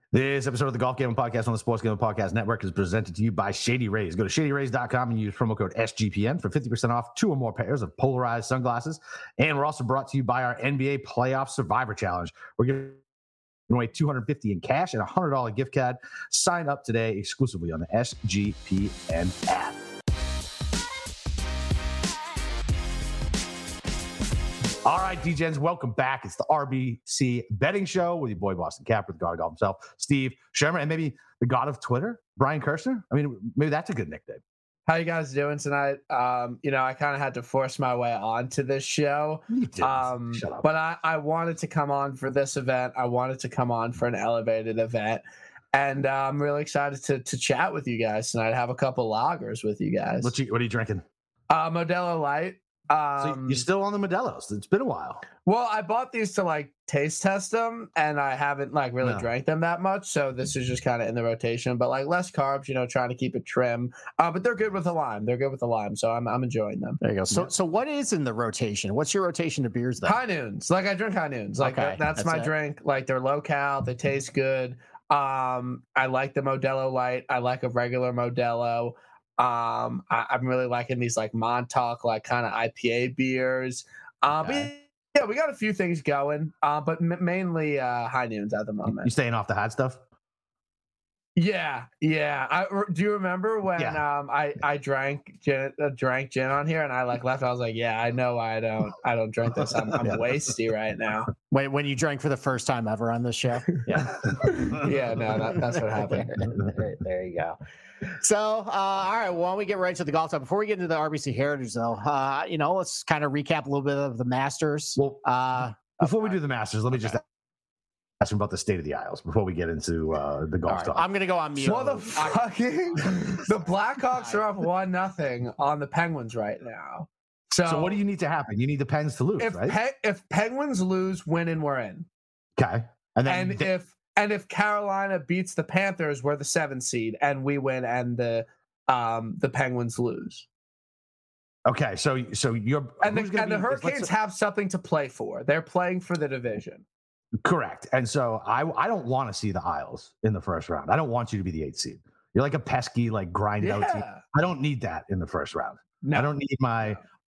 This episode of the Golf Gambling Podcast on the Sports Gambling Podcast Network is presented to you by Shady Rays. Go to shadyrays.com and use promo code SGPN for 50% off 2 or more pairs of polarized sunglasses. And we're also brought to you by our NBA Playoff Survivor Challenge. We're giving away $250 in cash and a $100 gift card. Sign up today exclusively on the SGPN app. All right, DJs, welcome back. It's the RBC Betting Show with your boy Boston Capper, the god of golf himself, Steve Shermer, and maybe the god of Twitter, Brian Kirshner. I mean, maybe that's a good nickname. How you guys doing tonight? I kind of had to force my way onto this show. You didn't. Shut up. But I wanted to come on for this event. I wanted to come on for an elevated event. And I'm really excited to chat with you guys tonight. Have a couple lagers with you guys. What are you drinking? Modelo Light. So you're still on the Modelos. It's been a while. Well, I bought these to taste test them, and I haven't really drank them that much. So this is just kind of in the rotation, but less carbs, trying to keep it trim. But they're good with the lime. So I'm enjoying them. There you go. So what is in the rotation? What's your rotation of beers though? High Noons. I drink High Noons. That's my drink. They're low cal. They taste good. I like the Modelo Light. I like a regular Modelo. I'm really liking these Montauk kind of IPA beers. But yeah, we got a few things going, but mainly High Noons at the moment. You staying off the hot stuff? Yeah. Do you remember when I drank gin on here and I left? I was like, yeah, I know I don't drink this. I'm wasty right now. Wait, when you drank for the first time ever on this show? Yeah. Yeah, no, that's what happened. There you go. So, all right, well, why don't we get right to the golf talk? Before we get into the RBC Heritage, though, let's kind of recap a little bit of the Masters. Well, before we do the Masters, let me just ask him about the state of the Isles before we get into the golf talk. I'm going to go on mute. The Blackhawks are up 1-0 on the Penguins right now. So what do you need to happen? You need the Pens to lose, right? If Penguins lose, win and we're in. Okay. And if Carolina beats the Panthers, we're the 7th seed, and we win, and the Penguins lose. Okay, so you're the Hurricanes have something to play for. They're playing for the division. Correct. And so I don't want to see the Isles in the first round. I don't want you to be the 8th seed. You're like a pesky, grinded out team. I don't need that in the first round. No. I don't need my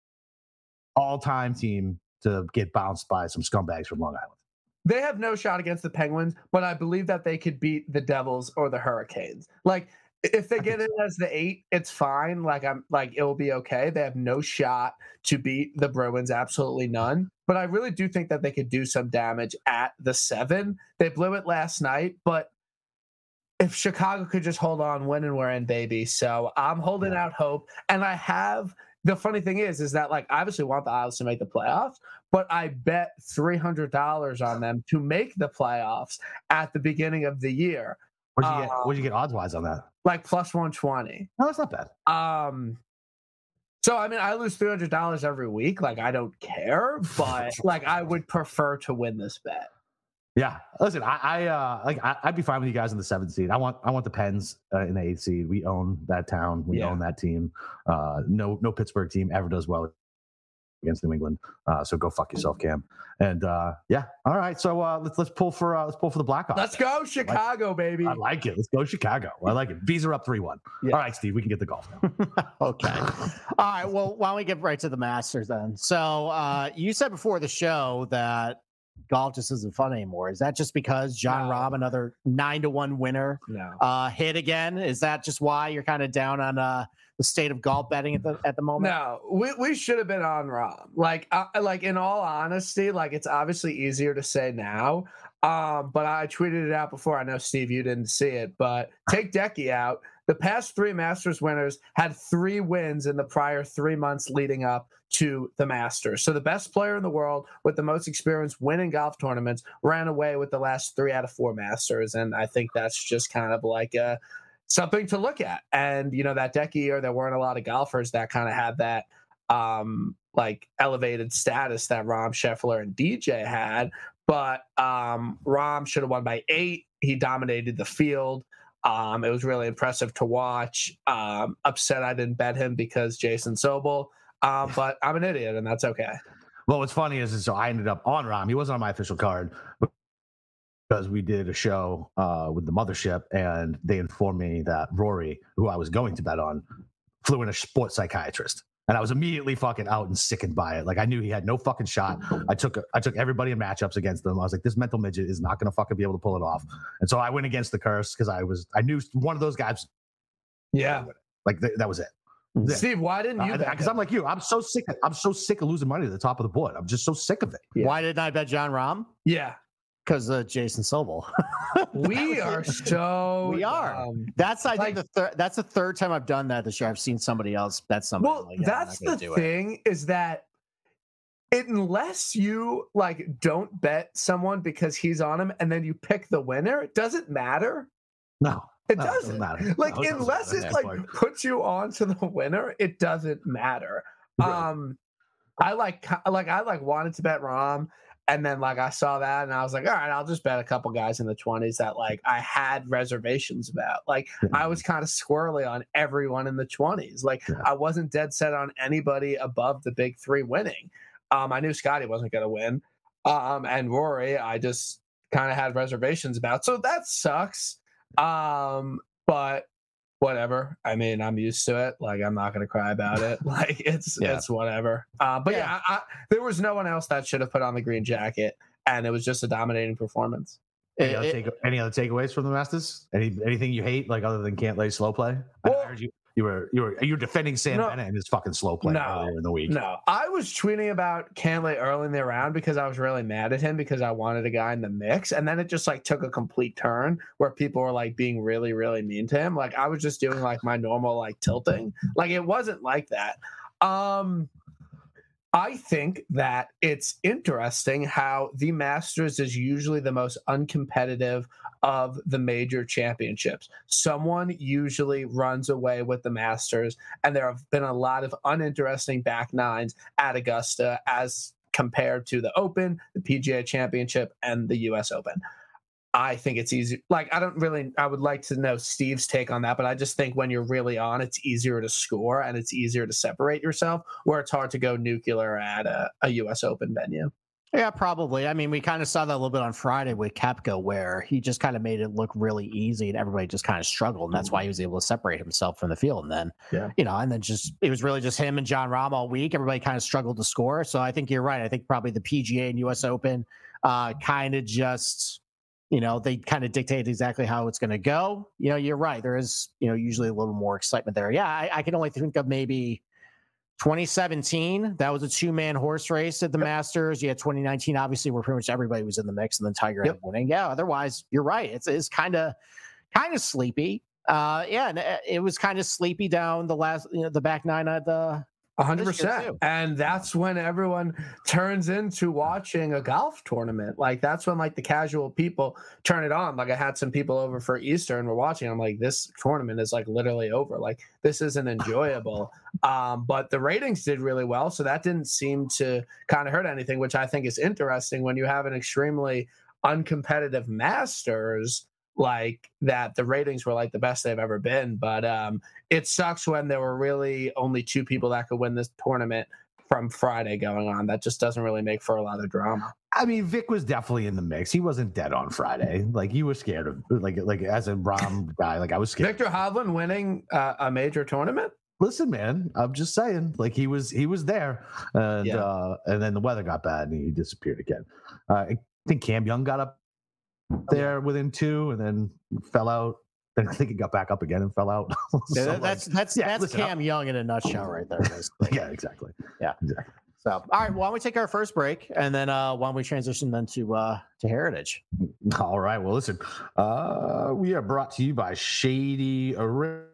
all-time team to get bounced by some scumbags from Long Island. They have no shot against the Penguins, but I believe that they could beat the Devils or the Hurricanes. If they get it as the 8, it's fine. It will be okay. They have no shot to beat the Bruins, absolutely none. But I really do think that they could do some damage at the 7. They blew it last night, but if Chicago could just hold on, win and we're in, baby. So I'm holding out hope, and I have. The funny thing is that I obviously want the Isles to make the playoffs, but I bet $300 on them to make the playoffs at the beginning of the year. What'd you get odds wise on that? Plus 120. No, that's not bad. So I lose $300 every week. I don't care, but I would prefer to win this bet. Yeah, listen, I'd be fine with you guys in the 7th seed. I want the Pens in the 8th seed. We own that town. We own that team. No Pittsburgh team ever does well against New England. So go fuck yourself, Cam. And all right. So let's pull for the Blackhawks. Let's go Chicago, baby. I like it. Let's go Chicago. I like it. Bees are up 3-1. Yeah. All right, Steve, we can get the golf now. Okay. All right. Well, why don't we get right to the Masters then? So you said before the show that golf just isn't fun anymore. Is that just because Jon Rahm, another 9-1 winner, hit again? Is that just why you're kind of down on the state of golf betting at the moment? No, we should have been on Rahm. In all honesty, it's obviously easier to say now. But I tweeted it out before. I know, Steve, you didn't see it, but take Decky out. The past 3 Masters winners had 3 wins in the prior 3 months leading up to the Masters. So the best player in the world with the most experience winning golf tournaments ran away with the last 3 out of 4 Masters. And I think that's just kind of something to look at. And, that Decky year, there weren't a lot of golfers that kind of had that elevated status that Rahm, Scheffler, and DJ had. But Rahm should have won by 8. He dominated the field. It was really impressive to watch. Upset I didn't bet him because Jason Sobel. But I'm an idiot, and that's okay. Well, what's funny is so I ended up on Rahm. He wasn't on my official card. because we did a show with the mothership, and they informed me that Rory, who I was going to bet on, flew in a sports psychiatrist. And I was immediately fucking out and sickened by it. Like, I knew he had no fucking shot. I took everybody in matchups against them. I was like, this mental midget is not going to fucking be able to pull it off. And so I went against the curse because I knew one of those guys. Yeah. Like that was it. Steve, why didn't you? Because I'm like you. I'm so sick of losing money at the top of the board. I'm just so sick of it. Yeah. Why didn't I bet John Rahm? Yeah. Because Jason Sobel. We are so. We are. That's think that's the third time I've done that this year. I've seen somebody else bet somebody. Well, like, that's the thing is that unless you like don't bet someone because he's on him and then you pick the winner, it doesn't matter. No. It doesn't matter. Like, unless it like puts you on to the winner, it doesn't matter. Right. I wanted to bet Rahm, and then like I saw that and I was like, all right, I'll just bet a couple guys in the 20s that like I had reservations about. Like I was kind of squirrely on everyone in the 20s. Like I wasn't dead set on anybody above the big three winning. I knew Scotty wasn't going to win. And Rory, I just kind of had reservations about. So that sucks. But whatever. I mean, I'm used to it. Like, I'm not going to cry about it. Like, it's whatever. But there was no one else that should have put on the green jacket, and it was just a dominating performance. Any other takeaways from the Masters? Anything you hate, like other than can't lay slow play? Well, I heard you were defending Sam Bennett and his fucking slow play earlier in the week. No, I was tweeting about Cantlay early in the round because I was really mad at him because I wanted a guy in the mix, and then it just like took a complete turn where people were like being really, really mean to him. Like I was just doing like my normal like tilting. Like it wasn't like that. I think that it's interesting how the Masters is usually the most uncompetitive of the major championships. Someone usually runs away with the Masters, and there have been a lot of uninteresting back nines at Augusta as compared to the Open, the PGA Championship, and the U.S. Open. I think it's easy. Like, I would like to know Steve's take on that, but I just think when you're really on, it's easier to score and it's easier to separate yourself, where it's hard to go nuclear at a U.S. Open venue. Yeah, probably. I mean, we kind of saw that a little bit on Friday with Koepka, where he just kind of made it look really easy and everybody just kind of struggled. And that's why he was able to separate himself from the field. And then, and then it was really just him and John Rahm all week. Everybody kind of struggled to score. So I think you're right. I think probably the PGA and U.S. Open kind of just... they kind of dictate exactly how it's going to go. You're right. There is, usually a little more excitement there. Yeah, I can only think of maybe 2017. That was a two-man horse race at the Masters. Yeah, 2019, obviously, where pretty much everybody was in the mix, and then Tiger ended up winning. Yeah, otherwise, you're right. It's kind of sleepy. And it was kind of sleepy down the last, the back nine at the 100%. And that's when everyone turns into watching a golf tournament. Like that's when like the casual people turn it on. Like I had some people over for Easter and we're watching. I'm like, this tournament is like literally over. Like this isn't enjoyable. But the ratings did really well. So that didn't seem to kind of hurt anything, which I think is interesting when you have an extremely uncompetitive Masters like that. The ratings were like the best they've ever been, but it sucks when there were really only two people that could win this tournament from Friday going on. That just doesn't really make for a lot of drama. I mean, Vic was definitely in the mix. He wasn't dead on Friday. Like you were scared of like as a Rahm guy, like I was scared. Victor Hovland winning a major tournament. Listen, man, I'm just saying, like he was there, and then the weather got bad and he disappeared again. I think Cam Young got up there within two and then fell out. Then I think he got back up again and fell out. So that's Cam Young in a nutshell right there. Yeah, exactly. Yeah, exactly. So, all right, why don't we take our first break and then why don't we transition then to Heritage? All right. Well, listen, we are brought to you by Shady Arrays.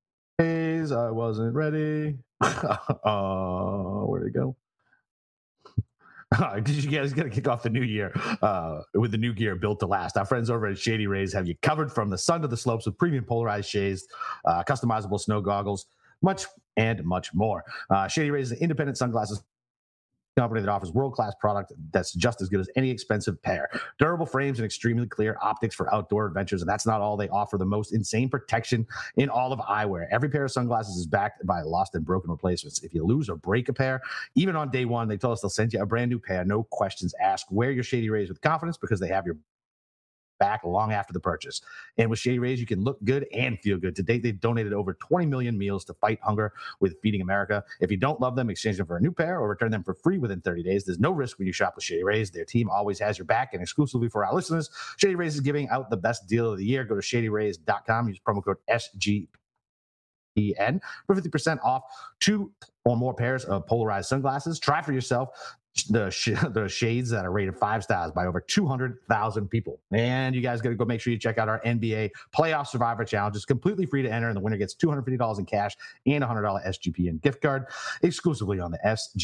I wasn't ready. Where'd it go? Because you guys got to kick off the new year with the new gear built to last. Our friends over at Shady Rays have you covered from the sun to the slopes with premium polarized shades, customizable snow goggles, much more. Shady Rays is an independent sunglasses company that offers world-class product that's just as good as any expensive pair. Durable frames and extremely clear optics for outdoor adventures, and that's not all. They offer the most insane protection in all of eyewear. Every pair of sunglasses is backed by lost and broken replacements. If you lose or break a pair, even on day one, they told us they'll send you a brand new pair, no questions asked. Wear your Shady Rays with confidence because they have your back long after the purchase. And with Shady Rays, you can look good and feel good. To date, they've donated over 20 million meals to fight hunger with Feeding America. If you don't love them, exchange them for a new pair or return them for free within 30 days. There's no risk when you shop with Shady Rays. Their team always has your back, and exclusively for our listeners, Shady Rays is giving out the best deal of the year. Go to shadyrays.com. Use promo code SGPN for 50% off 2 or more pairs of polarized sunglasses. Try for yourself the shades that are rated 5 stars by over 200,000 people. And you guys got to go make sure you check out our NBA Playoff Survivor Challenge. It's completely free to enter, and the winner gets $250 in cash and a $100 SGPN gift card exclusively on the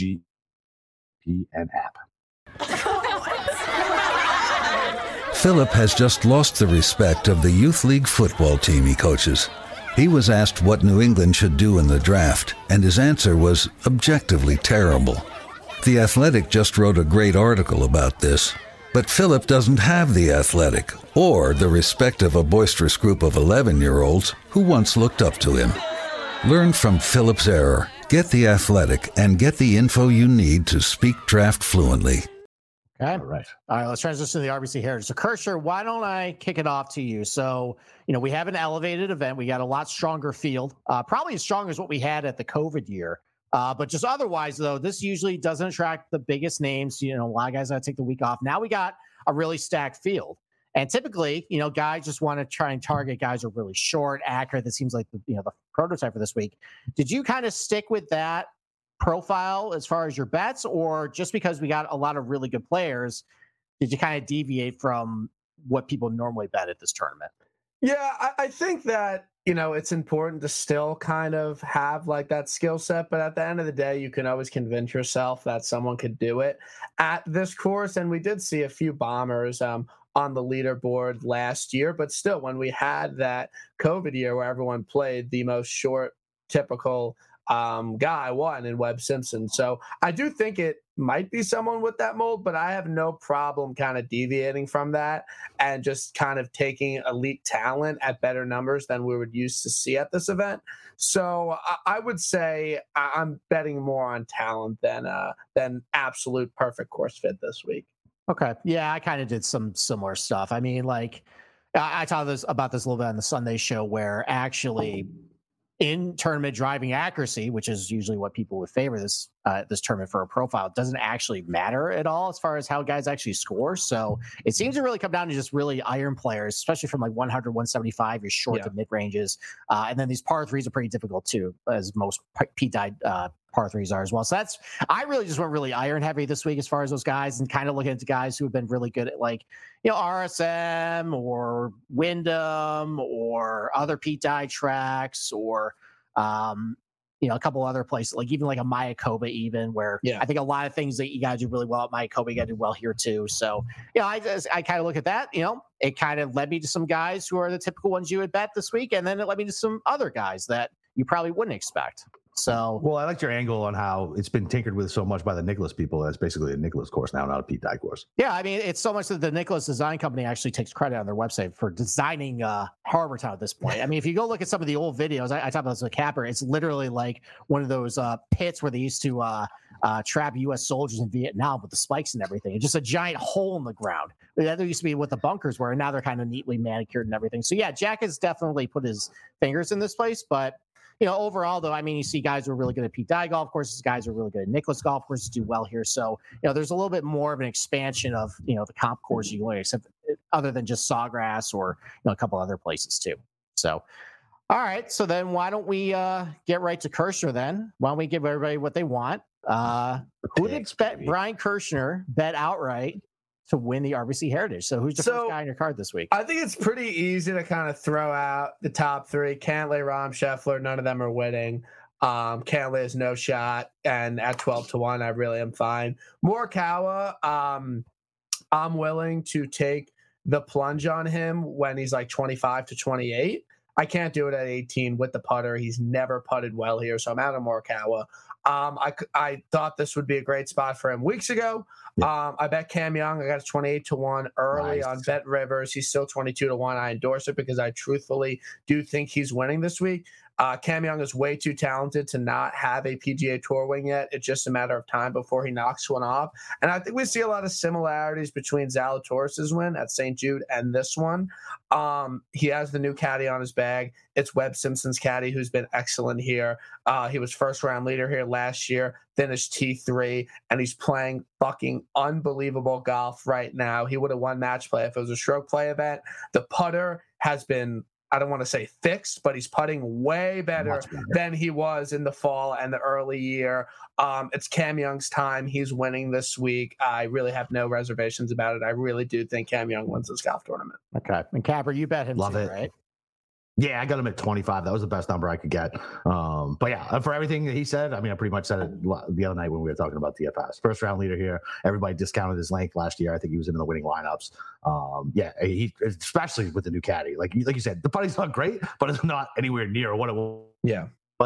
SGPN app. Philip has just lost the respect of the youth league football team he coaches. He was asked what New England should do in the draft, and his answer was objectively terrible. The Athletic just wrote a great article about this, but Philip doesn't have the Athletic or the respect of a boisterous group of 11-year-olds who once looked up to him. Learn from Philip's error. Get the Athletic and get the info you need to speak draft fluently. Okay. All right. All right. Let's transition to the RBC Heritage. So, Kirscher, why don't I kick it off to you? So, we have an elevated event. We got a lot stronger field, probably as strong as what we had at the COVID year. But just otherwise, though, this usually doesn't attract the biggest names. A lot of guys got to take the week off. Now we got a really stacked field. And typically, guys just want to try and target guys who are really short, accurate. That seems like the prototype for this week. Did you kind of stick with that profile as far as your bets, or just because we got a lot of really good players, did you kind of deviate from what people normally bet at this tournament? Yeah, I think that, it's important to still kind of have like that skill set, but at the end of the day, you can always convince yourself that someone could do it at this course. And we did see a few bombers on the leaderboard last year, but still, when we had that COVID year where everyone played, the most short, typical guy won in Webb Simpson. So I do think it might be someone with that mold, but I have no problem kind of deviating from that and just kind of taking elite talent at better numbers than we would used to see at this event. So I would say I'm betting more on talent than absolute perfect course fit this week. Okay. Yeah, I kind of did some similar stuff. I mean, like I talked about this a little bit on the Sunday show, where actually in tournament driving accuracy, which is usually what people would favor this tournament for a profile, doesn't actually matter at all as far as how guys actually score. So it seems to really come down to just really iron players, especially from like 100, 175, your short to mid ranges. And then these par threes are pretty difficult too, as most Pete Dye par threes are as well. So I really just went really iron heavy this week as far as those guys, and kind of looking into guys who have been really good at RSM or Wyndham or other Pete Dye tracks, or a couple other places, like even like a Mayakoba, even where I think a lot of things that you guys do really well at Mayakoba, you got to do well here too. So, I kind of look at that, it kind of led me to some guys who are the typical ones you would bet this week. And then it led me to some other guys that you probably wouldn't expect. So, well, I liked your angle on how it's been tinkered with so much by the Nicklaus people. That's basically a Nicklaus course now, not a Pete Dye course. Yeah, I mean, it's so much that the Nicklaus Design Company actually takes credit on their website for designing Harbour Town at this point. I mean, if you go look at some of the old videos, I talked about this with Capper. It's literally like one of those pits where they used to trap U.S. soldiers in Vietnam with the spikes and everything. It's just a giant hole in the ground. That used to be what the bunkers were, and now they're kind of neatly manicured and everything. So yeah, Jack has definitely put his fingers in this place, but overall, though, I mean, you see guys who are really good at Pete Dye golf courses, guys who are really good at Nicklaus golf courses do well here. So, there's a little bit more of an expansion of, the comp course you can learn, except other than just Sawgrass or, a couple other places too. So, all right. So then why don't we get right to Kirscher then? Why don't we give everybody what they want? Who did Brian Kirshner bet outright to win the RBC Heritage? So who's the first guy on your card this week? I think it's pretty easy to kind of throw out the top three. Cantlay, Rahm, Scheffler, none of them are winning. Cantlay has no shot, and at 12-1, I really am fine. Morikawa, I'm willing to take the plunge on him when he's like 25-28. I can't do it at 18 with the putter. He's never putted well here, so I'm out of Morikawa. I thought this would be a great spot for him weeks ago. I bet Cam Young. I got 28-1 early on Bet Rivers. He's still 22-1. I endorse it because I truthfully do think he's winning this week. Cam Young is way too talented to not have a PGA Tour win yet. It's just a matter of time before he knocks one off. And I think we see a lot of similarities between Zalatoris' win at St. Jude and this one. He has the new caddy on his bag. It's Webb Simpson's caddy, who's been excellent here. He was first-round leader here last year, finished T3, and he's playing fucking unbelievable golf right now. He would have won match play if it was a stroke play event. The putter has been, I don't want to say fixed, but he's putting way better than he was in the fall and the early year. It's Cam Young's time. He's winning this week. I really have no reservations about it. I really do think Cam Young wins this golf tournament. Okay. And Capper, you bet him Love too, it. right? Yeah, I got him at 25. That was the best number I could get. But yeah, for everything that he said, I mean, I pretty much said it the other night when we were talking about DFS. First round leader here. Everybody discounted his length last year. I think he was in the winning lineups. Yeah, he especially with the new caddy. Like you said, the putting's not great, but it's not anywhere near what it was. Yeah.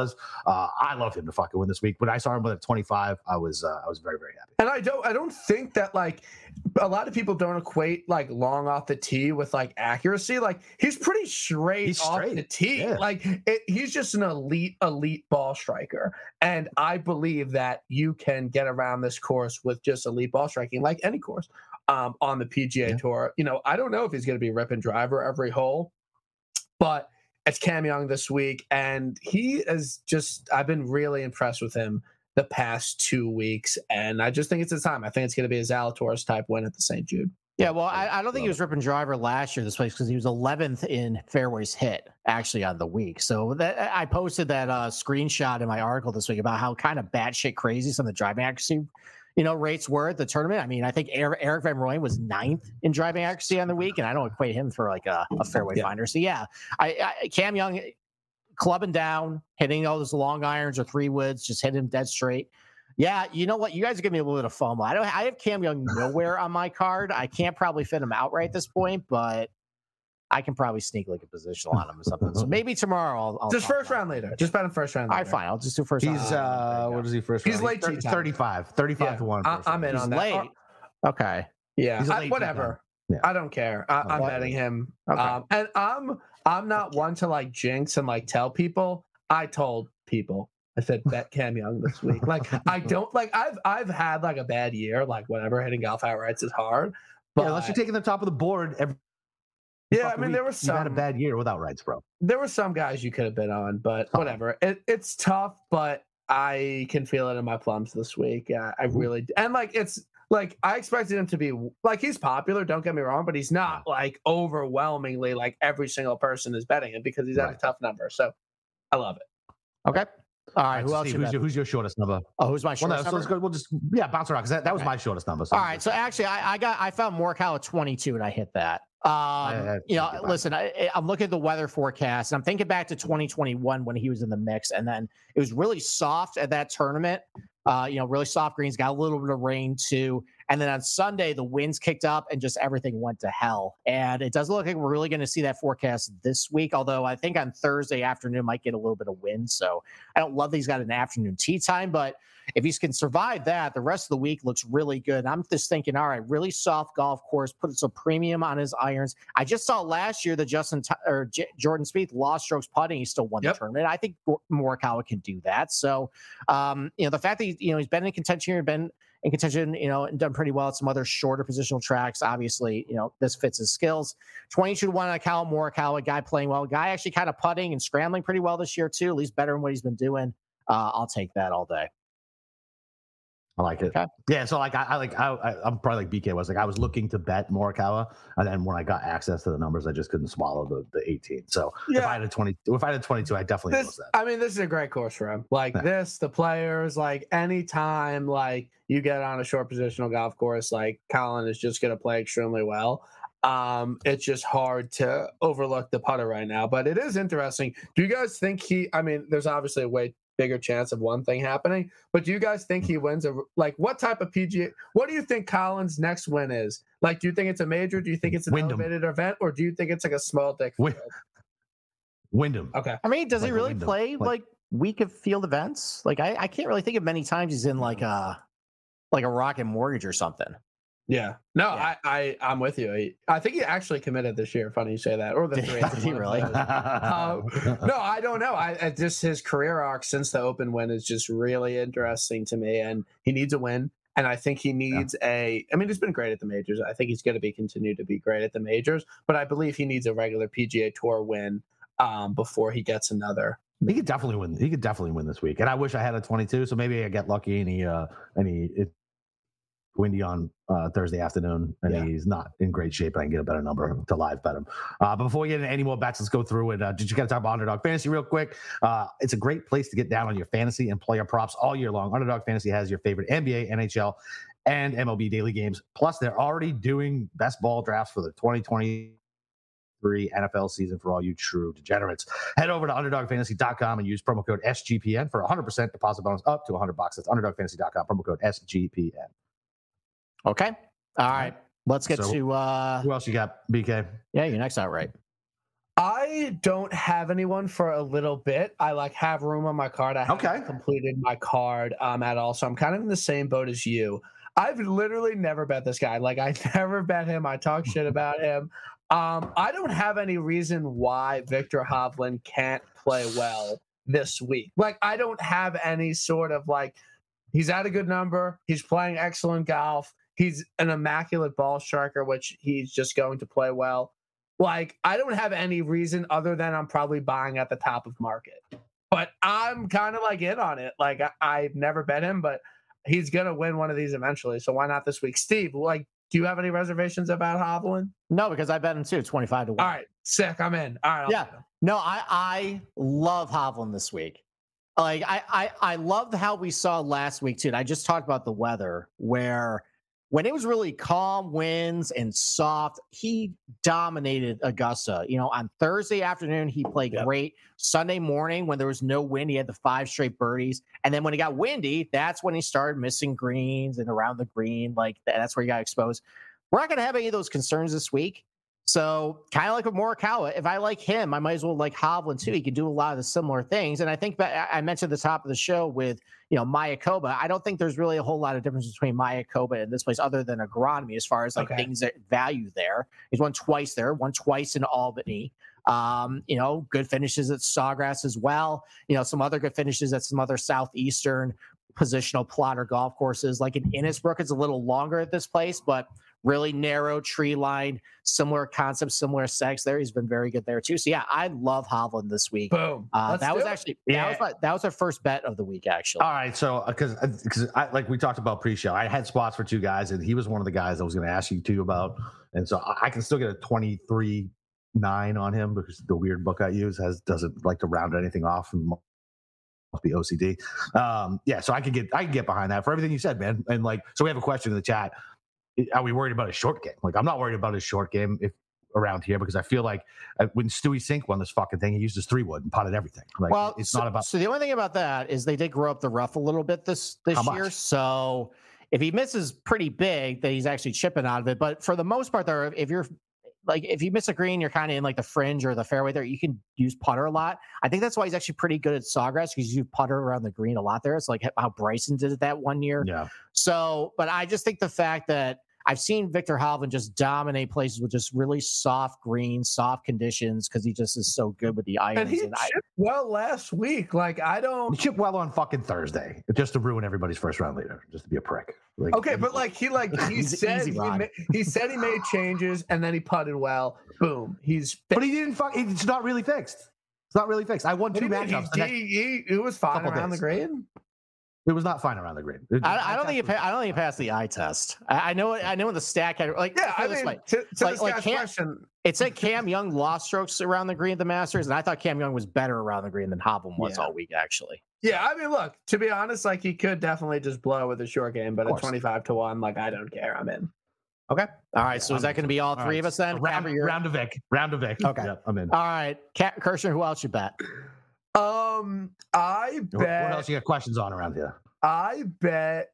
I love him to fucking win this week. When I saw him with a 25, I was very, very happy. And I don't think that, like, a lot of people don't equate like long off the tee with like accuracy. Like, he's pretty straight off the tee. Yeah. Like, he's just an elite ball striker. And I believe that you can get around this course with just elite ball striking, like any course on the PGA Tour. You know, I don't know if he's going to be rip and driver every hole, but it's Cam Young this week, and he is just, I've been really impressed with him the past 2 weeks, and I just think it's his time. I think it's going to be a Zalatoris type win at the St. Jude. Yeah, well, I don't think he was ripping driver last year this place because he was 11th in fairways hit actually on the week. So that I posted that screenshot in my article this week about how kind of batshit crazy some of the driving accuracy rates were at the tournament. I mean, I think Eric Van Rooyen was 9th in driving accuracy on the week, and I don't equate him for like a fairway finder. So yeah, I Cam Young clubbing down, hitting all those long irons or 3-woods, just hit him dead straight. Yeah, you know what? You guys are giving me a little bit of FOMO. I have Cam Young nowhere on my card. I can't probably fit him outright at this point, but I can probably sneak like a positional on him or something. So maybe tomorrow I'll just first round later. Just bet him first round. All right, fine. I'll just do first round. He's what is he first? He's round? late. 35 to 1. I'm in on that. Late. Okay. Yeah. Whatever. Yeah. I don't care. I'm betting him. Okay. And I'm not one to like jinx and like tell people. I told people. I said bet Cam Young this week. Like, I don't like. I've had like a bad year. Like, whatever, hitting golf outrights is hard. But unless you're taking the top of the board every. Yeah, I mean, there was some. You had a bad year without rights, bro. There were some guys you could have been on, but whatever. It's tough, but I can feel it in my plums this week. I really, and like, it's like I expected him to be like, he's popular. Don't get me wrong, but he's not like overwhelmingly like every single person is betting him because he's at a tough number. So I love it. Okay. All right. Who else? Steve, who's your shortest number? Oh, who's my shortest number? So let's go. We'll just bounce around because that was my shortest number. So all right. So actually, I found Morikawa at 22 and I hit that. Listen, I'm looking at the weather forecast and I'm thinking back to 2021 when he was in the mix, and then it was really soft at that tournament. Really soft greens, got a little bit of rain too. And then on Sunday, the winds kicked up and just everything went to hell. And it doesn't look like we're really going to see that forecast this week, although I think on Thursday afternoon might get a little bit of wind. So I don't love that he's got an afternoon tee time, but if he can survive that, the rest of the week looks really good. And I'm just thinking, all right, really soft golf course, put some premium on his irons. I just saw last year that Jordan Spieth lost strokes putting. He still won the tournament. I think Morikawa can do that. So, the fact that he's been in contention and done pretty well at some other shorter positional tracks. Obviously, this fits his skills. 22 to 1 on Collin Morikawa, guy playing well, guy actually kind of putting and scrambling pretty well this year too, at least better than what he's been doing. I'll take that all day. I like it. Okay. Yeah, so like I'm probably like BK was like I was looking to bet Morikawa, and then when I got access to the numbers, I just couldn't swallow the 18. So if I had 22, I definitely knows that. I mean, this is a great course for him. Like this, the players, like anytime like you get on a short positional golf course, like Collin is just going to play extremely well. It's just hard to overlook the putter right now, but it is interesting. Do you guys think there's obviously a way bigger chance of one thing happening, but do you guys think he wins what type of PGA? What do you think Collin's next win is? Like, do you think it's a major? Do you think it's an elevated event, or do you think it's like a small dick field? Wyndham. Okay. I mean, does he really play like week of field events? Like, I can't really think of many times he's in like a Rocket Mortgage or something. Yeah. No, Yeah. I'm with you. I think he actually committed this year. Funny you say that. Or the Did 3 he really? No, I don't know. I just his career arc since the Open win is just really interesting to me, and he needs a win. And I think he needs I mean, he's been great at the majors. I think he's going to continue to be great at the majors, but I believe he needs a regular PGA Tour win before he gets another. He could definitely win. He could definitely win this week. And I wish I had a 22, so maybe I get lucky and it's windy on Thursday afternoon, and he's not in great shape. I can get a better number to live bet him. But before we get into any more bets, let's go through it. Did you got to talk about Underdog Fantasy real quick? It's a great place to get down on your fantasy and player props all year long. Underdog Fantasy has your favorite NBA, NHL, and MLB daily games. Plus, they're already doing best ball drafts for the 2023 NFL season for all you true degenerates. Head over to UnderdogFantasy.com and use promo code SGPN for 100% deposit bonus up to $100. That's UnderdogFantasy.com, promo code SGPN. Okay. All right. Let's get to who else you got, BK? Yeah, you're next out, right? I don't have anyone for a little bit. I have room on my card. I haven't completed my card at all, so I'm kind of in the same boat as you. I've literally never bet this guy. I never bet him. I talk shit about him. I don't have any reason why Viktor Hovland can't play well this week. I don't have any sort of he's at a good number. He's playing excellent golf. He's an immaculate ball striker, which he's just going to play well. I don't have any reason other than I'm probably buying at the top of market. But I'm kind of in on it. I've never bet him, but he's going to win one of these eventually. So why not this week? Steve, do you have any reservations about Hovland? No, because I bet him too, 25 to 1. All right, sick. I'm in. All right. Yeah. No, I love Hovland this week. I loved how we saw last week too. And I just talked about the weather where when it was really calm winds and soft, he dominated Augusta. On Thursday afternoon, he played great. Sunday morning, when there was no wind, he had the 5 straight birdies. And then when it got windy, that's when he started missing greens and around the green. That's where he got exposed. We're not going to have any of those concerns this week. So kind of like with Morikawa, if I like him, I might as well like Hovland too. He can do a lot of the similar things. And I think that I mentioned at the top of the show with, Mayakoba. I don't think there's really a whole lot of difference between Mayakoba and this place other than agronomy as far as things that value there. He's won twice there, won twice in Albany. Good finishes at Sawgrass as well. Some other good finishes at some other southeastern positional plotter golf courses. In Innisbrook, it's a little longer at this place, but really narrow, tree lined, similar concept, similar sex there. He's been very good there too. So yeah, I love Hovland this week. Boom. That was our first bet of the week, actually. All right. So because we talked about pre-show, I had spots for 2 guys, and he was one of the guys I was going to ask you too about. And so I can still get a 23-9 on him because the weird book I use doesn't like to round anything off and must be OCD. So I can get behind that for everything you said, man. And so we have a question in the chat. Are we worried about his short game? I'm not worried about his short game around here because I feel like when Stewie Sink won this fucking thing, he used his 3-wood and potted everything. It's not about. So the only thing about that is they did grow up the rough a little bit this year. So if he misses pretty big, that he's actually chipping out of it. But for the most part, there, if you miss a green, you're kind of in the fringe or the fairway there. You can use putter a lot. I think that's why he's actually pretty good at Sawgrass because you putter around the green a lot there. It's how Bryson did it that one year. Yeah. So, but I just think the fact that I've seen Viktor Hovland just dominate places with just really soft greens, soft conditions because he just is so good with the irons. And he chipped well last week. He chipped well on fucking Thursday just to ruin everybody's first round leader, just to be a prick. Okay, but he said he made changes and then he putted well. Boom. But he didn't. It's not really fixed. It's not really fixed. I won 2 matchups. It was fine around the green. It was not fine around the green. I don't think he passed the eye test. I know in the stack. It said Cam Young lost strokes around the green at the Masters, and I thought Cam Young was better around the green than Hovland was all week, actually. Yeah, I mean, look, to be honest, he could definitely just blow with a short game, but at 25 to 1, I don't care. I'm in. Okay. All right. So is that going to be all three of us then? Round of Vic. Okay. Yep, I'm in. All right. Kirshner, who else you bet? I bet. What else you got questions on around here? I bet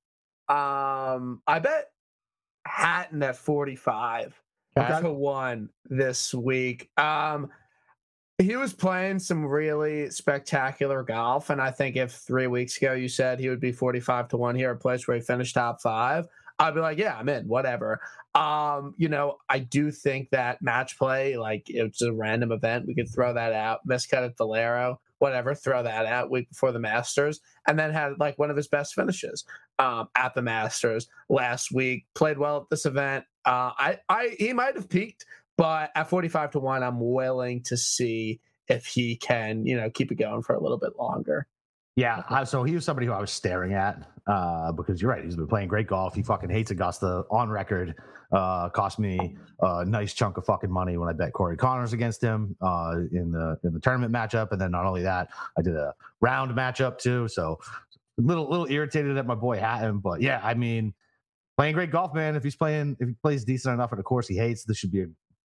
Hatton at 45 to 1 this week. He was playing some really spectacular golf, and I think if 3 weeks ago you said he would be 45 to 1 here, a place where he finished top 5, I'd be like, yeah, I'm in, whatever. I do think that match play, like it's a random event, we could throw that out. Miscut at Valero, whatever, throw that out week before the Masters, and then had like one of his best finishes at the Masters last week. Played well at this event. He might have peaked, but at 45-1, I'm willing to see if he can, keep it going for a little bit longer. Yeah, so he was somebody who I was staring at because you're right. He's been playing great golf. He fucking hates Augusta on record. Cost me a nice chunk of fucking money when I bet Corey Connors against him in the tournament matchup. And then not only that, I did a round matchup too. So a little irritated that my boy had him. But yeah, I mean, playing great golf, man. If he plays decent enough at a course he hates, this should be a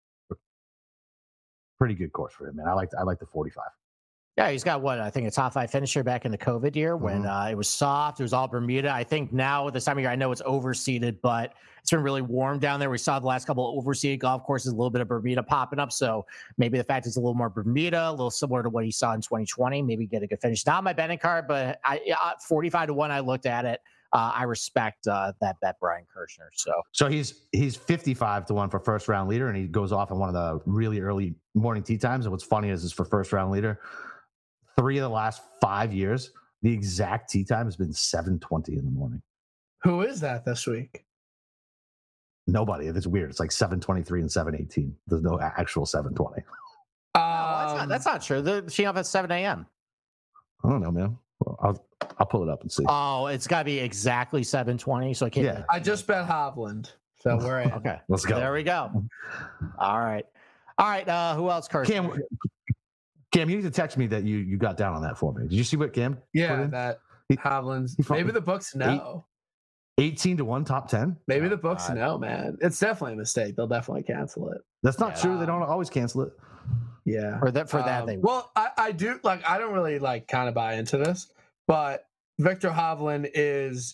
pretty good course for him, man. I like the 45. Yeah, he's got I think a top 5 finisher back in the COVID year when it was soft. It was all Bermuda. I think now this time of year, I know it's overseeded, but it's been really warm down there. We saw the last couple of overseeded golf courses, a little bit of Bermuda popping up. So maybe the fact it's a little more Bermuda, a little similar to what he saw in 2020, maybe get a good finish. Not my betting card, but 45-1, I looked at it. I respect that bet, Brian Kirshner. So he's 55-1 for first round leader, and he goes off in one of the really early morning tee times. And what's funny is for first round leader, 3 of the last 5 years, the exact tee time has been 7:20 in the morning. Who is that this week? Nobody. It's weird. It's like 7:23 and 7:18. There's no actual 7:20. That's not true. The she up at 7 a.m. I don't know, man. Well, I'll pull it up and see. Oh, it's got to be exactly 7:20. So I can't. Yeah. I just bet Hovland. So we're in. Okay. Let's go. There we go. All right. Who else, Kirsten? Cam, you need to text me that you got down on that for me. Did you see what Cam? Yeah, that Hovland's. Maybe the books know. 18-1 top 10. Maybe the books know, man. It's definitely a mistake. They'll definitely cancel it. That's not true. They don't always cancel it. Yeah. For that they. Well, I do like. I don't really kind of buy into this, but Victor Hovland is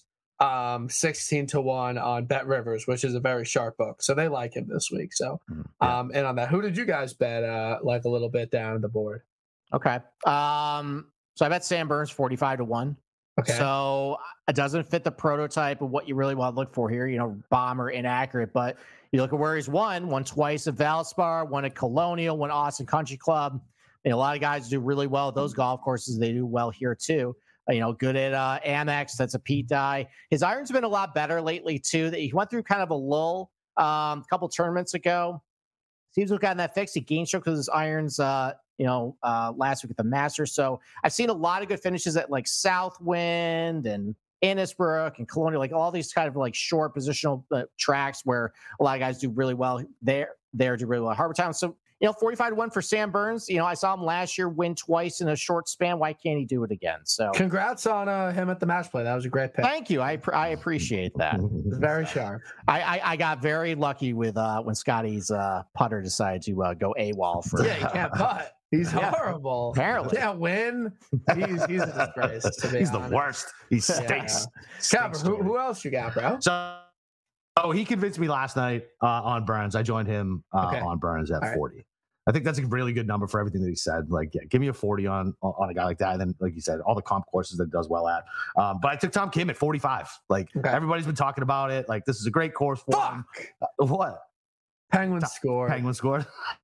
16-1 on Bet Rivers, which is a very sharp book. So they like him this week. So and on that, who did you guys bet a little bit down the board? Okay. So I bet Sam Burns 45-1. Okay. So it doesn't fit the prototype of what you really want to look for here, bomber, inaccurate, but you look at where he's won twice at Valspar, won at Colonial, won Austin Country Club. A lot of guys do really well at those golf courses. They do well here too. Good at Amex. That's a Pete Dye. His irons have been a lot better lately too. He went through kind of a lull a couple tournaments ago. Seems to have gotten that fixed. He gained stroke because his irons, last week at the Masters. So I've seen a lot of good finishes at like Southwind and Innisbrook and Colonial, like all these kind of like short positional tracks where a lot of guys do really well there do really well at Harbour Town. So 45-1 for Sam Burns. I saw him last year win twice in a short span. Why can't he do it again? So congrats on him at the match play. That was a great pick. Thank you. I appreciate that. Very sharp. I got very lucky with when Scotty's putter decided to go AWOL for. Yeah, he can't putt. He's horrible. Apparently. Can't win. He's a disgrace. He's the worst. He stinks. Capper, who else you got, bro? So he convinced me last night on Burns. I joined him on Burns at 40. I think that's a really good number for everything that he said. Like, yeah, give me a 40 on a guy like that. And then, like you said, all the comp courses that he does well at. But I took Tom Kim at 45. Like, everybody's been talking about it. Like, this is a great course for him. What? Penguins scored. Penguins scored.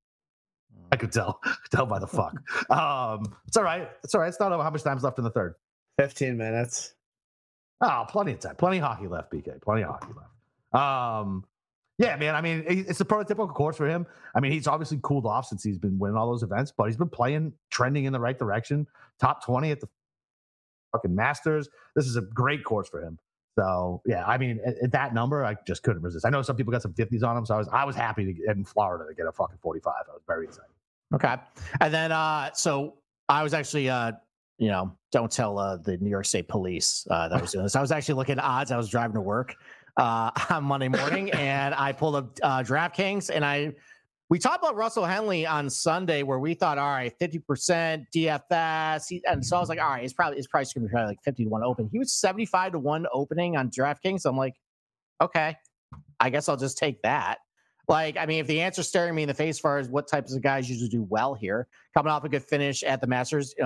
I could tell by the fuck. It's all right. It's not how much time's left in the third. 15 minutes. Oh, plenty of time. Plenty of hockey left, BK. Plenty of hockey left. Yeah, man. I mean, it's a prototypical course for him. I mean, he's obviously cooled off since he's been winning all those events, but he's been trending in the right direction. Top 20 at the fucking Masters. This is a great course for him. So, yeah, I mean, at that number, I just couldn't resist. I know some people got some 50s on him, so I was happy to get in Florida to get a fucking 45. I was very excited. Okay. And then, so I was actually, don't tell the New York State Police that I was doing this. I was actually looking at odds. I was driving to work on Monday morning, and I pulled up DraftKings, and we talked about Russell Henley on Sunday, where we thought, all right, 50% DFS, and so I was like, all right, his price is going to be probably like 50-1 open. He was 75-1 opening on DraftKings. I'm like, okay, I guess I'll just take that. Like, I mean, if the answer's staring me in the face as far as what types of guys usually do well here, coming off a good finish at the Masters,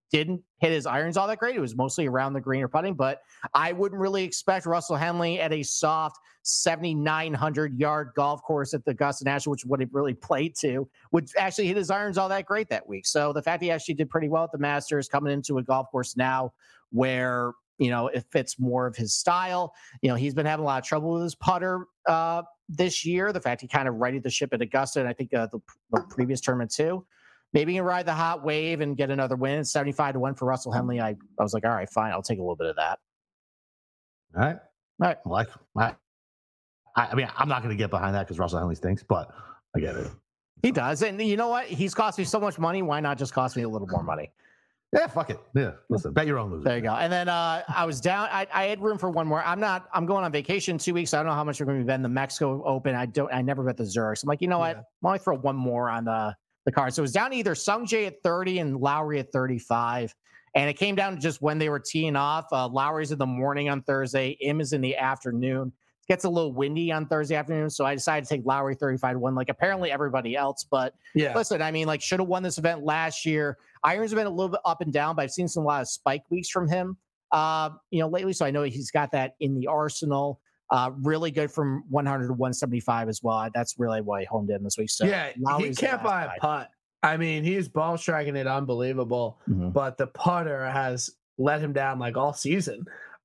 didn't hit his irons all that great. It was mostly around the green or putting, but I wouldn't really expect Russell Henley at a soft 7,900-yard golf course at the Augusta National, which is what he really played to, would actually hit his irons all that great that week. So the fact he actually did pretty well at the Masters, coming into a golf course now where, it fits more of his style. He's been having a lot of trouble with his putter this year. The fact he kind of righted the ship at Augusta, and I think the previous tournament too. Maybe he can ride the hot wave and get another win. 75-1 for Russell Henley. I was like, all right, fine. I'll take a little bit of that. All right. All right. I mean, I'm not going to get behind that because Russell Henley stinks, but I get it. He does. And you know what? He's cost me so much money. Why not just cost me a little more money? Yeah, fuck it. Yeah, listen, bet your own loser. There you go. And then I was down. I had room for one more. I'm going on vacation 2 weeks. I don't know how much we're going to be betting the Mexico Open. I never bet the Zurich. So I'm like, you know what? Why don't I throw one more on the card? So it was down to either Sung Jae at 30 and Lowry at 35. And it came down to just when they were teeing off. Lowry's in the morning on Thursday. Im is in the afternoon. It gets a little windy on Thursday afternoon. So I decided to take Lowry 35-1, like apparently everybody else. But listen, I mean, like, should have won this event last year. Irons have been a little bit up and down, but I've seen a lot of spike weeks from him, lately. So I know he's got that in the arsenal. Really good from 100 to 175 as well. That's really why he homed in this week. So yeah, Lowry's he can't buy a putt. I mean, he's ball striking it unbelievable, but the putter has let him down like all season.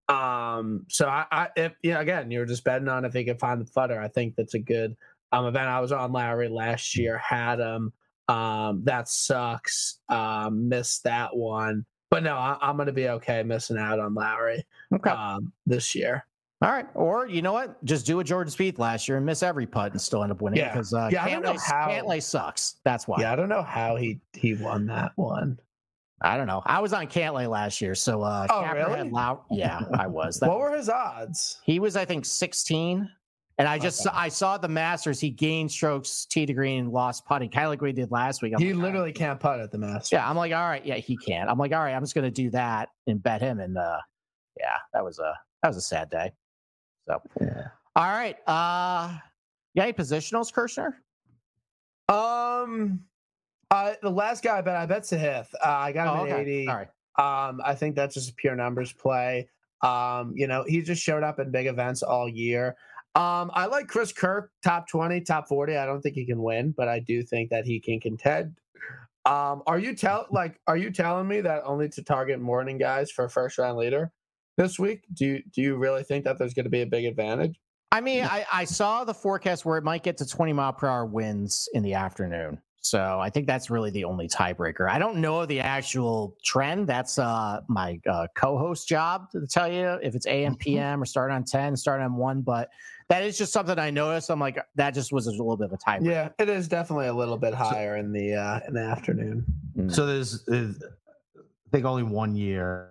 So again, you're just betting on if he can find the putter. I think that's a good event. I was on Lowry last year, had him. That sucks. Missed that one, but no, I'm going to be okay missing out on Lowry this year. All right. Or you know what? Just do a Jordan Spieth last year and miss every putt and still end up winning because Cantlay sucks. That's why. Yeah, I don't know how he won that one. I don't know. I was on Cantlay last year, so really? had yeah, I was. What were his odds? He was, I think, 16. And I saw the Masters. He gained strokes, tee to green, lost putting, kind of like we did last week. He literally can't putt at the Masters. Yeah, I'm like, all right, yeah, he can't. I'm like, all right, I'm just going to do that and bet him. And that was a sad day. So, all right. You got any positionals, Kirshner? The last guy I bet Sahith. I got him at 80. All right. I think that's just a pure numbers play. He just showed up in big events all year. I like Chris Kirk, top 20, top 40. I don't think he can win, but I do think that he can contend. Are you telling me that only to target morning guys for a first round leader this week? Do you really think that there's going to be a big advantage? I mean, I saw the forecast where it might get to 20-mile-per-hour winds in the afternoon. So I think that's really the only tiebreaker. I don't know the actual trend. That's my co-host job to tell you if it's AM, PM, or start on 10, start on 1. But that is just something I noticed. I'm like, that just was a little bit of a tiebreaker. Yeah, it is definitely a little bit higher in the afternoon. So there's I think only 1 year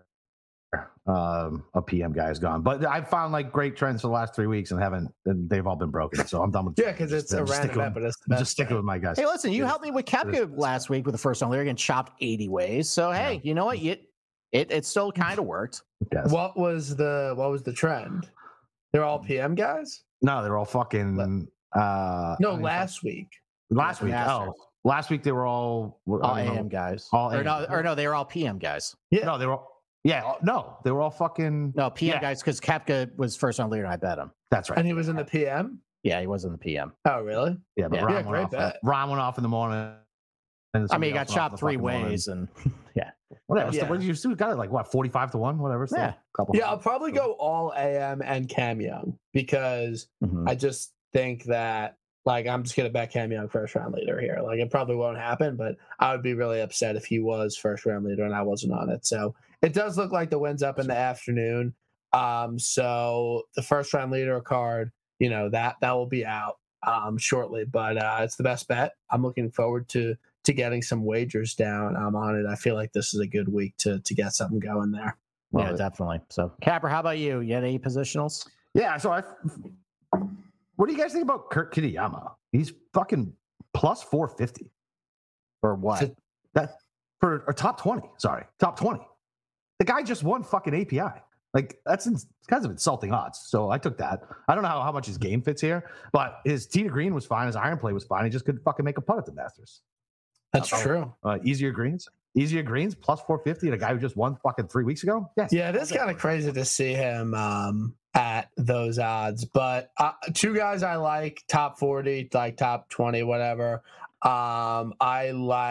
a PM guy is gone, but I've found like great trends for the last 3 weeks and they've all been broken. So I'm done with because it's a random event, but it's the best. Just sticking with my guys. Hey, listen, you helped me with Koepka last week with the first round leader getting chopped 80 ways. So hey, you know what? It still kind of worked. Yes. What was the trend? They're all PM guys? No, they're all fucking. Last week. Last week they were all AM guys. No, they were all PM guys. Yeah, no, they were all. Yeah, no, they were all fucking. No, PM guys, because Koepka was first round leader and I bet him. That's right. And he was in the PM? Yeah, he was in the PM. Oh, really? Yeah, but Ron went off in the morning. I mean, he got chopped 3 ways and whatever. Yeah. So you still got it like what, 45-1, whatever. So I'll probably go all AM and Cam Young because I just think that I'm just gonna bet Cam Young first round leader here. Like, it probably won't happen, but I would be really upset if he was first round leader and I wasn't on it. So it does look like the wind's up in the afternoon. So the first round leader card, that will be out shortly, but it's the best bet. I'm looking forward to getting some wagers down. I'm on it. I feel like this is a good week to get something going there. Yeah, definitely. So Capper, how about you? You had any positionals? Yeah. So what do you guys think about Kurt Kitayama? He's fucking plus 450. For what? For a top 20. Sorry, top 20. The guy just won fucking API. Like, it's kind of insulting odds. So I took that. I don't know how much his game fits here, but his tee to green was fine. His iron play was fine. He just couldn't fucking make a putt at the Masters. That's true. Easier greens. easier greens plus 450 and a guy who just won fucking 3 weeks ago. Yes. Yeah, it is kind of crazy to see him at those odds. But two guys I like, top 40, like top 20, whatever. I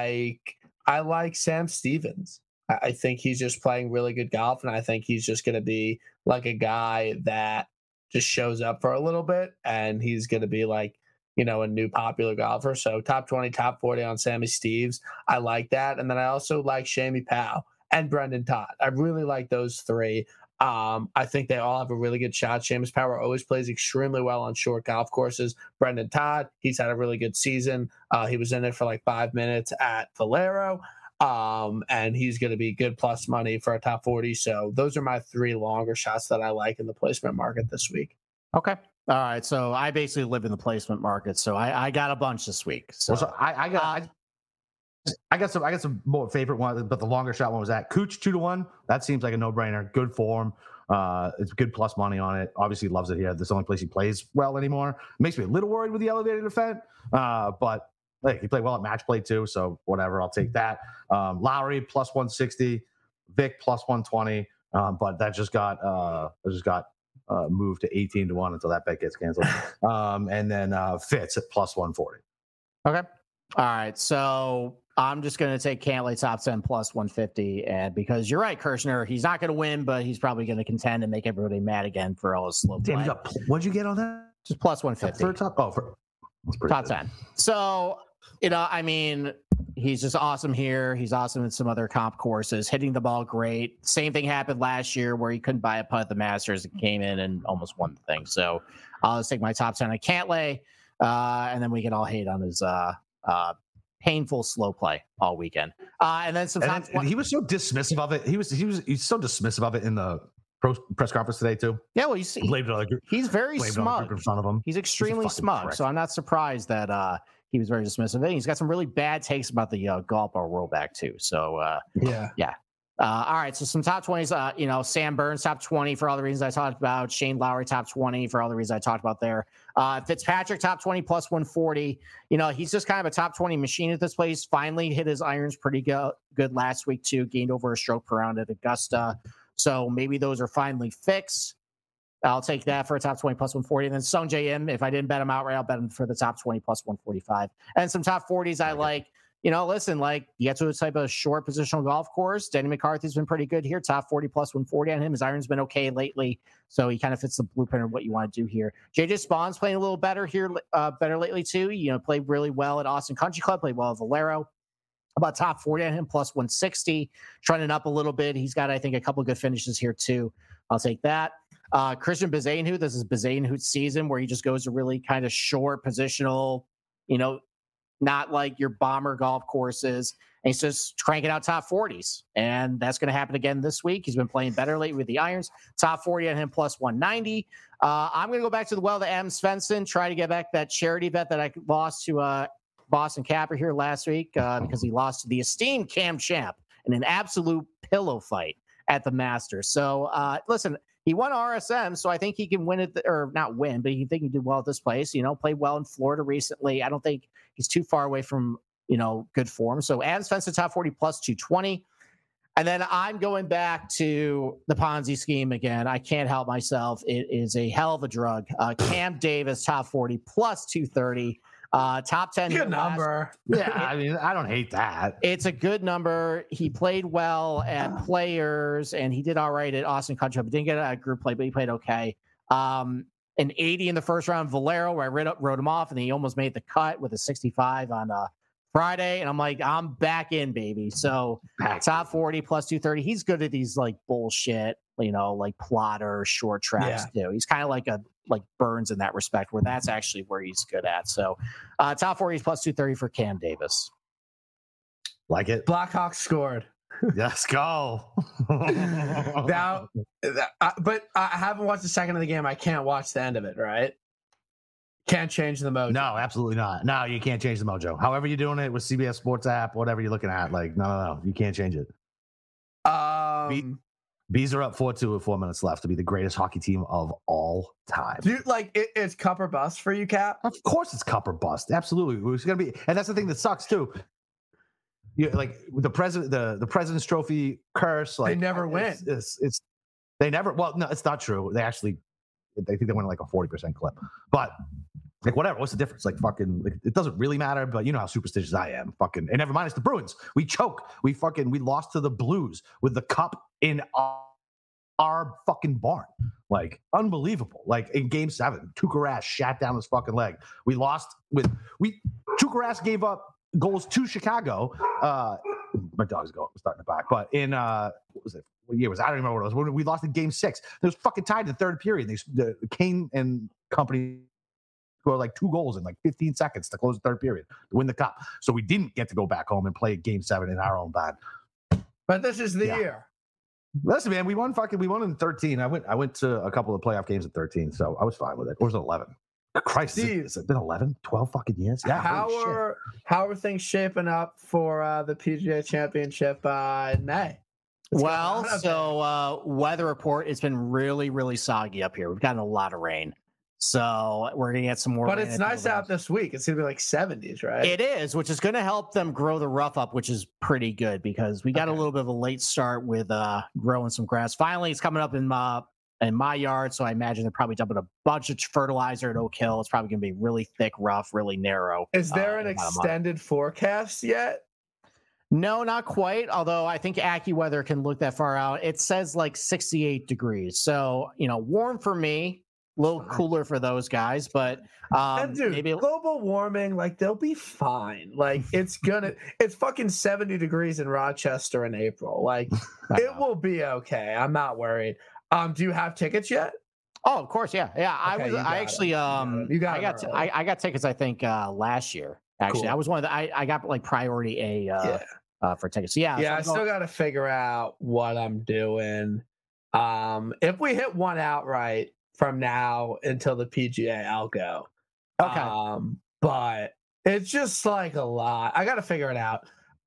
like Sam Stevens. I think he's just playing really good golf, and I think he's just going to be like a guy that just shows up for a little bit, and he's going to be like, you know, a new popular golfer. So top 20, top 40 on Sammy Steves. I like that. And then I also like Shamie Powell and Brendan Todd. I really like those three. I think they all have a really good shot. Seamus Power always plays extremely well on short golf courses. Brendan Todd, he's had a really good season. He was in it for like 5 minutes at Valero. And he's going to be good plus money for a top 40. So those are my three longer shots that I like in the placement market this week. Okay. All right. So I basically live in the placement market. So I got a bunch this week. So, I got some more favorite ones, but the longer shot one was at Cooch 2-1. That seems like a no-brainer. Good form. It's good plus money on it. Obviously loves it here. This is the only place he plays well anymore. Makes me a little worried with the elevated event. But like, he played well at match play too. So whatever, I'll take that. Lowry plus 160, Vic plus 120. But that just got moved to 18-1 until that bet gets canceled. And then Fitz at plus 140. Okay. All right. So I'm just going to take Cantlay top 10 plus 150. And because you're right, Kirshner, he's not going to win, but he's probably going to contend and make everybody mad again for all his slow play. What'd you get on that? Just plus 150. For top, top 10. So, you know, I mean, he's just awesome here. He's awesome in some other comp courses, hitting the ball great. Same thing happened last year where he couldn't buy a putt at the Masters and came in and almost won the thing. So I'll just take my top 10 on Cantlay, and then we can all hate on his painful slow play all weekend. And then some he was so dismissive of it. He's so dismissive of it in the press conference today too. Yeah, well, you see, he's very smug in front of him. He's extremely smug. Prick. So I'm not surprised that he was very dismissive. He's got some really bad takes about the golf ball rollback too. So yeah. All right. So some top 20s, you know, Sam Burns, top 20 for all the reasons I talked about. Shane Lowry, top 20 for all the reasons I talked about there. Fitzpatrick, top 20 plus 140. You know, he's just kind of a top 20 machine at this place. Finally hit his irons pretty good last week too. Gained over a stroke per round at Augusta. So maybe those are finally fixed. I'll take that for a top 20 plus 140. And then Sung J M, if I didn't bet him outright, I'll bet him for the top 20 plus 145. And some top 40s I like. You know, listen, like you get to a type of short positional golf course. Denny McCarthy's been pretty good here. Top 40 plus 140 on him. His iron's been okay lately. So he kind of fits the blueprint of what you want to do here. JJ Spawn's playing a little better here, better lately too. You know, played really well at Austin Country Club, played well at Valero. About top 40 on him, plus 160. Trending up a little bit. He's got, I think, a couple of good finishes here too. I'll take that. Christian Bezainhout, this is Bezainhout's season where he just goes to really kind of short positional, you know, not like your bomber golf courses. And he's just cranking out top 40s. And that's going to happen again this week. He's been playing better lately with the irons. Top 40 on him, plus 190. I'm going to go back to the well to Adam Svensson, try to get back that charity bet that I lost to Boston Capper here last week because he lost to the esteemed Cam Champ in an absolute pillow fight at the Masters. So, listen, he won RSM, so I think he can win it, or not win, but he think he did well at this place. You know, played well in Florida recently. I don't think he's too far away from, you know, good form. So Adam Svensson, top 40 plus 220. And then I'm going back to the Ponzi scheme again. I can't help myself. It is a hell of a drug. Cam Davis, top 40 plus 230. Top 10. Good number. Yeah, I mean, I don't hate that. It's a good number. He played well at Players, and he did all right at Austin Country Club. He didn't get a group play, but he played okay. An 80 in the first round, Valero, where I wrote him off, and he almost made the cut with a 65 on Friday. And I'm like, I'm back in, baby. So top 40 plus 230. He's good at these like bullshit, you know, like plotter, short tracks too. He's kind of like Burns in that respect, where that's actually where he's good at. So top 40 plus 230 for Cam Davis. Like it. Blackhawks scored. Let's go. Now, but I haven't watched the second of the game. I can't watch the end of it, right? Can't change the mojo. No, absolutely not. No, you can't change the mojo. However you're doing it with CBS Sports app, whatever you're looking at, like, no, you can't change it. Bees are up 4-2 with 4 minutes left to be the greatest hockey team of all time. Dude, like, it's cup or bust for you, Cap? Of course it's cup or bust. Absolutely. It's going to be, and that's the thing that sucks too. like the President's Trophy curse. Like They never win. It's they never. Well, no, it's not true. They think they went like a 40% clip, but. Like, whatever. What's the difference? Like, fucking, like, it doesn't really matter, but you know how superstitious I am. Fucking, and never mind, it's the Bruins. We choke. We lost to the Blues with the cup in our fucking barn. Like, unbelievable. Like, in game 7, Tuukka Rask shat down his fucking leg. We lost Tuukka Rask gave up goals to Chicago. My dog's starting to bark. But in, what was it? What year was it? I don't remember what it was. When we lost in game 6. It was fucking tied in the third period. The Kane and company scored like 2 goals in like 15 seconds to close the third period to win the cup. So we didn't get to go back home and play game 7 in our own band. But this is the year. Listen, man, we won in 13. I went to a couple of playoff games in 13, so I was fine with it. Or was it 11? Christ, has it been 11, 12 fucking years? Yeah. How are things shaping up for the PGA Championship in May? Well, so weather report, it's been really, really soggy up here. We've gotten a lot of rain. So we're going to get some more. But it's nice out this week. It's going to be like 70s, right? It is, which is going to help them grow the rough up, which is pretty good because we got a little bit of a late start with growing some grass. Finally, it's coming up in my yard, so I imagine they're probably dumping a bunch of fertilizer at Oak Hill. It's probably going to be really thick, rough, really narrow. Is there an extended forecast yet? No, not quite. Although I think AccuWeather can look that far out. It says like 68 degrees. So, warm for me. A little cooler for those guys, but maybe global warming, like they'll be fine. Like it's fucking 70 degrees in Rochester in April. Like it will be okay. I'm not worried. Do you have tickets yet? Oh, of course, yeah. Okay, I got tickets. I think last year. Actually, cool. I was one of the. I got like priority for tickets. So, I still got to figure out what I'm doing. If we hit one outright. From now until the PGA, I'll go. Okay. But it's just like a lot. I got to figure it out.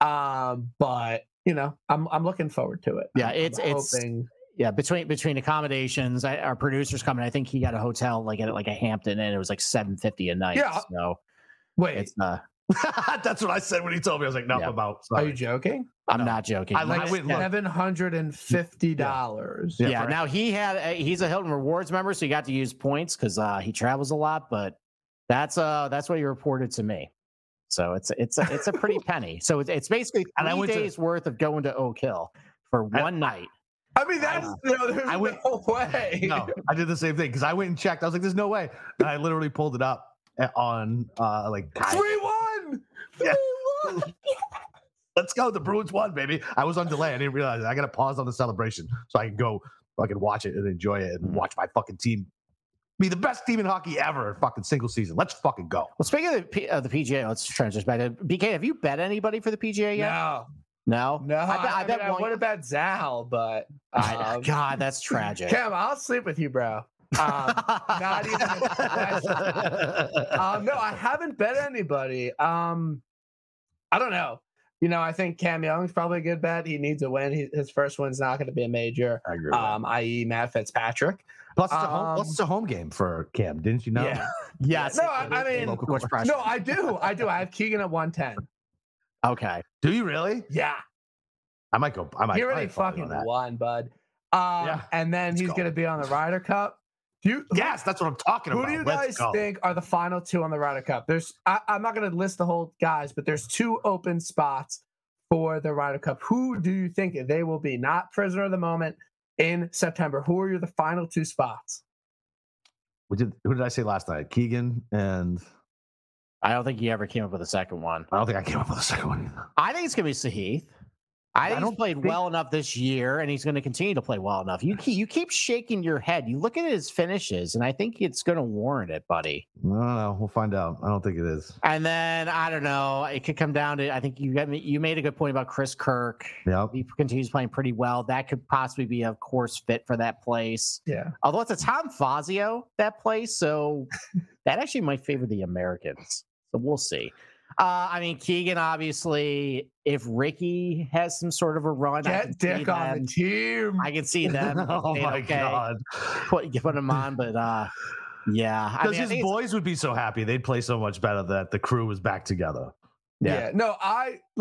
But I'm looking forward to it. Yeah, I'm hoping. Yeah, between accommodations, our producer's coming. I think he got a hotel like at a Hampton, and it was like $750 a night. Yeah. So wait, it's that's what I said when he told me. I was like, nothing about. Sorry. Are you joking? I'm not joking. I like $750. Yeah. Now he's a Hilton Rewards member, so he got to use points because he travels a lot. But that's what he reported to me. So it's a pretty penny. So it's basically 3 days worth of going to Oak Hill for one night. I mean, there's no way. No, I did the same thing because I went and checked. I was like, there's no way. And I literally pulled it up on 3-1. Yeah. Let's go. The Bruins won, baby. I was on delay. I didn't realize it. I got to pause on the celebration so I can go fucking watch it and enjoy it and watch my fucking team be the best team in hockey ever in fucking single season. Let's fucking go. Well, speaking of the PGA, let's transition back to BK. Have you bet anybody for the PGA yet? No. I would have bet Zal, but God, that's tragic. Cam, I'll sleep with you, bro. Not even a question. No, I haven't bet anybody. I don't know. I think Cam Young's probably a good bet. He needs a win. His first win's not going to be a major. I agree. I.e. Matt Fitzpatrick. Plus, it's a home game for Cam. Didn't you know? Yeah. Yes. No, I mean, no, I do. I have Keegan at 110. Okay. Do you really? Yeah. I might go. He already fucking won, bud. And then he's going to be on the Ryder Cup. Yes, that's what I'm talking about. Who do you guys think are the final 2 on the Ryder Cup? I'm not going to list the whole guys, but there's 2 open spots for the Ryder Cup. Who do you think they will be? Not prisoner of the moment in September. Who are the final 2 spots? Who did I say last night? Keegan and... I don't think he ever came up with a second one. I don't think I came up with a second one either. I think it's going to be Sahith. I think he's played well enough this year, and he's going to continue to play well enough. You keep shaking your head. You look at his finishes, and I think it's going to warrant it, buddy. I don't know. We'll find out. I don't think it is. And then, I don't know. It could come down to, I think you made a good point about Chris Kirk. Yep. He continues playing pretty well. That could possibly be a course fit for that place. Yeah. Although it's a Tom Fazio, that place, so that actually might favor the Americans. So we'll see. I mean, Keegan, obviously, if Ricky has some sort of a run, get Dick on the team. I can see them. Oh my God. Put him on, but yeah. Because his boys would be so happy. They'd play so much better that the crew was back together. Yeah. No, I like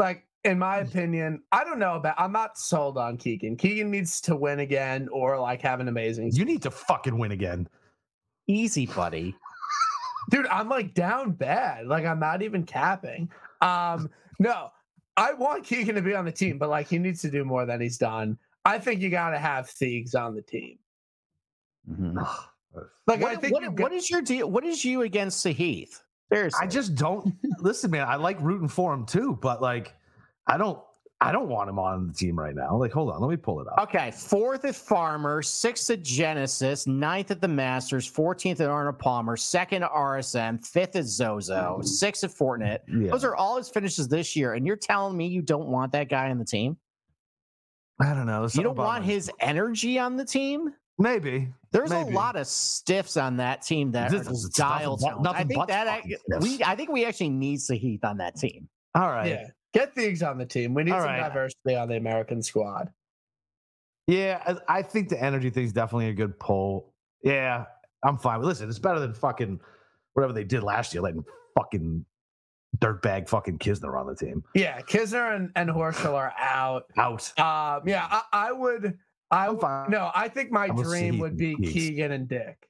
in my opinion, I don't know I'm not sold on Keegan. Keegan needs to win again or like have an amazing. You need to fucking win again. Easy, buddy. Dude, I'm like down bad. Like I'm not even capping. No, I want Keegan to be on the team, but like he needs to do more than he's done. I think you got to have Thiegs on the team. Mm-hmm. Like I think what is your deal? What is you against Sahith? Seriously. I just don't listen, man. I like rooting for him too, but like I don't want him on the team right now. Like, hold on, let me pull it up. Okay, 4th at Farmer, 6th at Genesis, 9th at the Masters, 14th at Arnold Palmer, 2nd at RSM, 5th at Zozo, 6th at Fortinet. Yeah. Those are all his finishes this year, and you're telling me you don't want that guy on the team? I don't know. You don't want his energy on the team? Maybe. There's Maybe. a lot of stiffs on that team that are just dial tones. I think we actually need Sahith on that team. All right. Yeah. Get Thiegs on the team. We need All some right. diversity on the American squad. Yeah, I think the energy thing's definitely a good pull. Yeah, I'm fine. Listen, it's better than fucking whatever they did last year, letting fucking dirtbag fucking Kisner on the team. Yeah, Kisner and Horschel are out. Yeah, I would. I'm fine. No, I think my I'm a dream Sahith would be and Thiegs. Keegan and Dick.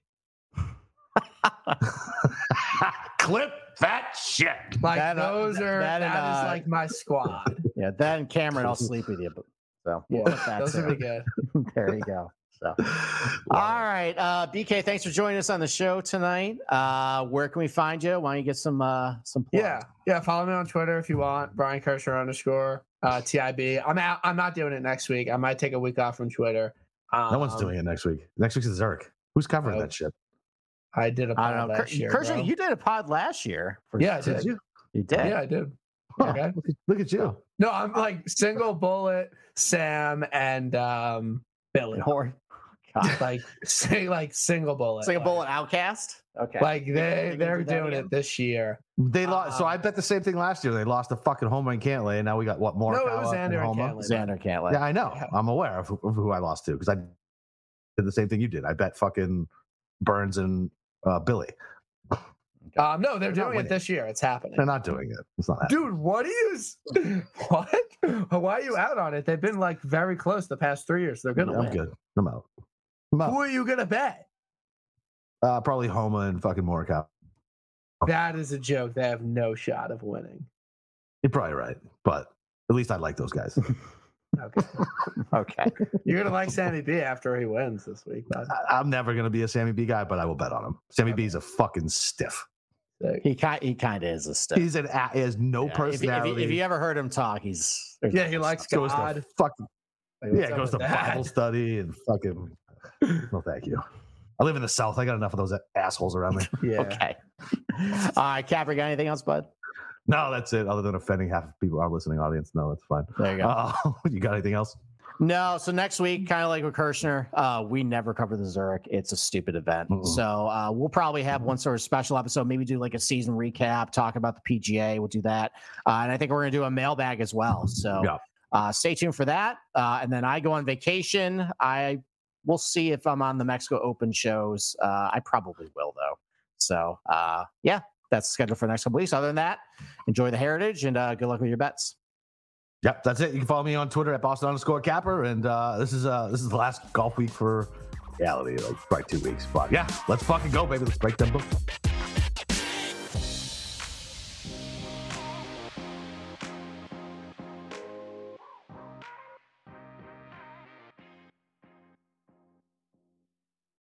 Clip that shit. Like That that is and, like my squad. Yeah, that and Cameron, I'll sleep with you. So Yeah, we'll put that those to would be it. good. There you go. So, all right, BK, thanks for joining us on the show tonight. Where can we find you? Why don't you get some plugs? Yeah. Follow me on Twitter if you want. Brian Kirshner _ TIB. I'm not doing it next week. I might take a week off from Twitter. No one's doing it next week. Next week's Zurich. Who's covering that shit? I did a I pod don't know. last year. Kirshner, bro. you did a pod last year. Yeah, I Did did. you? You did. Yeah, I did. Huh, Okay. Look at you. No, I'm like single bullet, Sam, and Billy. God. Like single bullet. It's like a bullet outcast. Okay. Like they're They gonna do that doing again? it this year. They lost. So I bet the same thing last year. They lost to fucking Homer and Cantlay, and now we got what more? No, it was Xander and Homer. Cantlay. Xander Cantlay. Yeah, I know. Yeah. I'm aware of who I lost to because I did the same thing you did. I bet fucking Burns and Billy. No, they're not doing it winning. this year. It's happening. They're not doing it. It's not happening. Dude, what are you? What? Why are you out on it? They've been like very close the past 3 years. They're gonna I'm win. good. I'm out. I'm Who out. are you gonna bet? Probably Homer and fucking Morikawa. That is a joke. They have no shot of winning. You're probably right, but at least I like those guys. Okay. Okay. You're gonna like Sammy B after he wins this week, bud. I'm never gonna be a Sammy B guy, but I will bet on him. Sammy B's a fucking stiff. Sick. He kind of is a stiff. He has no Yeah, personality. If you ever heard him talk, he's Yeah, he likes goes God. to fucking Like, what's yeah, up goes to with that? Bible study and fucking. No, thank you. I live in the South. I got enough of those assholes around me. Yeah. okay. All right, Capper, got anything else, bud? No, that's it. Other than offending half of people, our listening audience. No, that's fine. There you go. You got anything else? No, so next week, kind of like with Kirshner, we never cover the Zurich. It's a stupid event. Mm-mm. So we'll probably have one sort of special episode, maybe do like a season recap, talk about the PGA. We'll do that. And I think we're going to do a mailbag as well. So stay tuned for that. And then I go on vacation. We'll see if I'm on the Mexico Open shows. I probably will, though. So, yeah, that's scheduled for the next couple weeks. Other than that, enjoy the Heritage and good luck with your bets. Yep, that's it. You can follow me on Twitter at Boston_Capper. And this is the last golf week for reality, like probably 2 weeks. But yeah, let's fucking go, baby. Let's break them books.